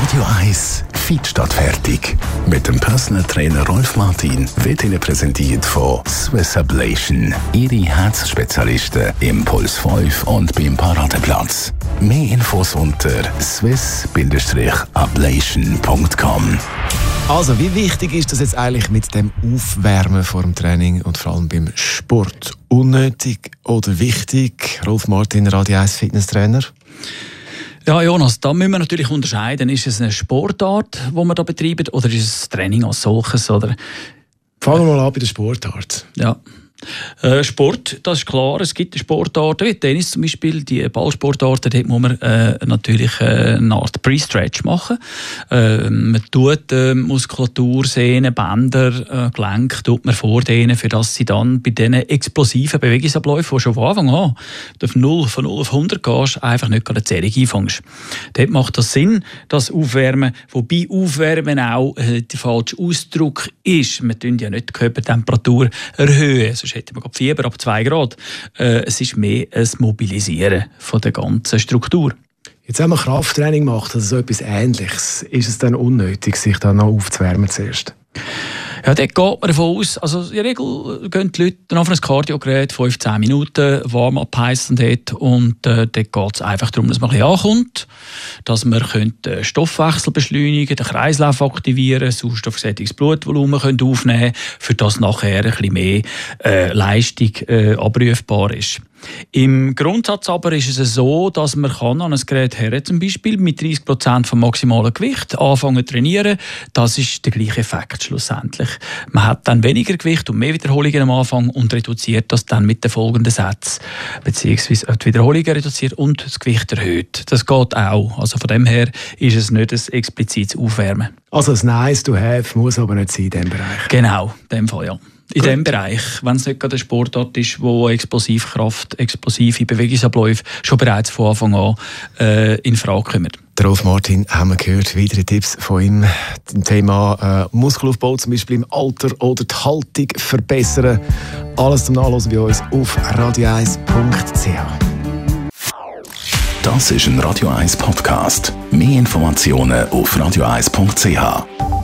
Radio 1 Fit statt fertig. Mit dem Personal Trainer Rolf Martin wird Ihnen präsentiert von Swiss Ablation. Ihre Herzspezialisten im Puls 5 und beim Paradeplatz. Mehr Infos unter swiss-ablation.com. Also, wie wichtig ist das jetzt eigentlich mit dem Aufwärmen vor dem Training und vor allem beim Sport? Unnötig oder wichtig? Rolf Martin, Radio 1 Fitnesstrainer. Ja, Jonas, da müssen wir natürlich unterscheiden. Ist es eine Sportart, die wir da betreiben, oder ist es Training als solches? Oder? Fangen wir mal an bei der Sportart. Ja. Sport, das ist klar, es gibt Sportarten wie Tennis zum Beispiel, die Ballsportarten, dort muss man natürlich eine Art Pre-Stretch machen. Man tut Muskulatur, Sehnen, Bänder, Gelenke tut man vordehnen, für dass sie dann bei diesen explosiven Bewegungsabläufen, die schon von Anfang an von 0 auf 100 gehst, einfach nicht eine Zerrung einfängst. Dort macht das Sinn, das Aufwärmen, wobei Aufwärmen auch der falsche Ausdruck ist. Wir tun ja nicht die Körpertemperatur erhöhen, hätte man Fieber ab 2 Grad. Es ist mehr ein Mobilisieren von der ganzen Struktur. Jetzt, wenn man Krafttraining macht, also so etwas Ähnliches, ist es dann unnötig, sich dann noch aufzuwärmen zuerst? Ja, dort geht man davon aus, also in der Regel gehen die Leute dann auf ein Cardio-Gerät 5-10 Minuten Warm-up heissen dort, und dort geht es einfach darum, dass man ein bisschen ankommt, dass man den Stoffwechsel beschleunigen, den Kreislauf aktivieren, sauerstoffgesättigtes Blutvolumen aufnehmen können, für das nachher ein bisschen mehr Leistung abrufbar ist. Im Grundsatz aber ist es so, dass man an ein Gerät her, zum Beispiel mit 30% vom maximalen Gewicht anfangen zu trainieren. Das ist der gleiche Effekt schlussendlich. Man hat dann weniger Gewicht und mehr Wiederholungen am Anfang und reduziert das dann mit den folgenden Sätzen, beziehungsweise die Wiederholungen reduziert und das Gewicht erhöht. Das geht auch. Also von dem her ist es nicht ein explizites Aufwärmen. Also ein Nice to have muss aber nicht sein in diesem Bereich. Genau, in dem Fall ja. In diesem Bereich, wenn es nicht gerade eine Sportart ist, wo Explosivkraft, explosive Bewegungsabläufe schon bereits von Anfang an in Frage kommen. Der Rolf Martin, haben wir gehört, weitere Tipps von ihm zum Thema Muskelaufbau, zum Beispiel im Alter, oder die Haltung verbessern. Alles zum Nachlesen bei uns auf radio1.ch. Das ist ein Radio 1 Podcast. Mehr Informationen auf radio1.ch.